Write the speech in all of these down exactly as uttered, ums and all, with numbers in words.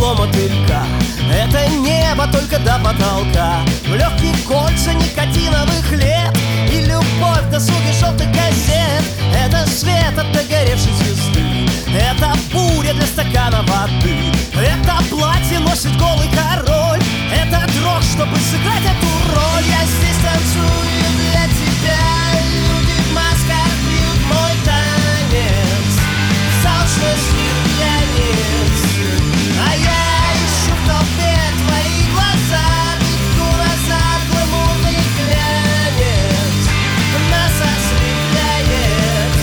крыло мотылька. Это небо только до потолка, в легкие кольца никотиновых лет и любовь досуги желтых газет. Это свет от догоревшей звезды, это буря для стакана воды, это платье носит голый король, это дрожь, чтобы сыграть эту роль. Я здесь танцую для тебя, люди в масках пьют мой танец, сочностью пьяниц, а я ищу в толпе твои глаза, бегу назад, гламурный глянец нас ослепляет.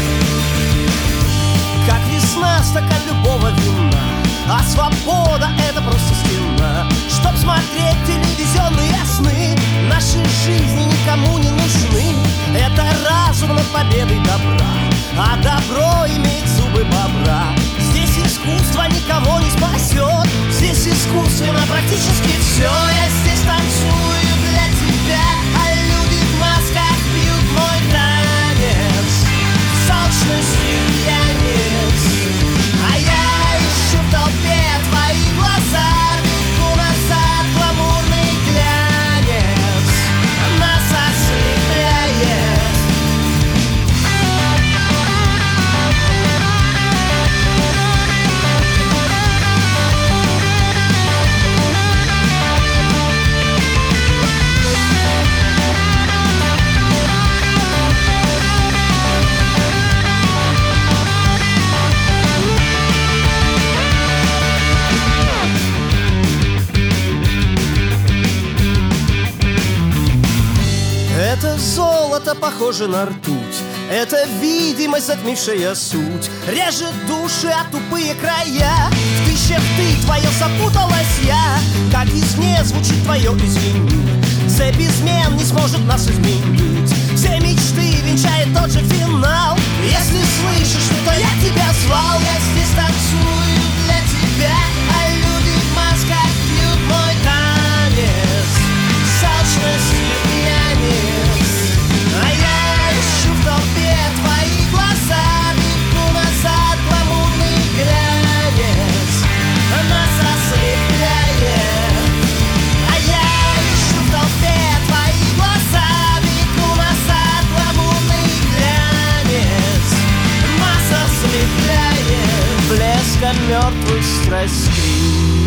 Как весна, стакан любого вина, а свобода — это просто стена. Чтоб смотреть телевизионные сны, наши жизни никому не нужны. Это разум над победой добра, а добро имеет зубы бобра. Здесь искусство никого не спасет, здесь искусственно практически все. Я здесь танцую для тебя, а люди в масках пьют мой танец сочностью пьяниц, а я ищу в толпе твои глаза, бегу назад, гламурный глянец нас ослепляет. Это золото похоже на ртуть, это видимость, затмившая суть, режет души, а тупые края. В тысячах ты, твое запуталась я, как извне звучит твое извини. Цепь измен не сможет нас изменить, все мечты венчает тот же финал. Если слышишь, что я тебя звал, я здесь танцую для тебя, а люди в масках пьют мой танец сочностью пьяниц, а я ищу в толпе твои глаза, бегу назад, гламурный глянец нас ослепляет, а я ищу в толпе твои глаза, бегу назад, гламурный глянец нас ослепляет блеском мертвых страстей.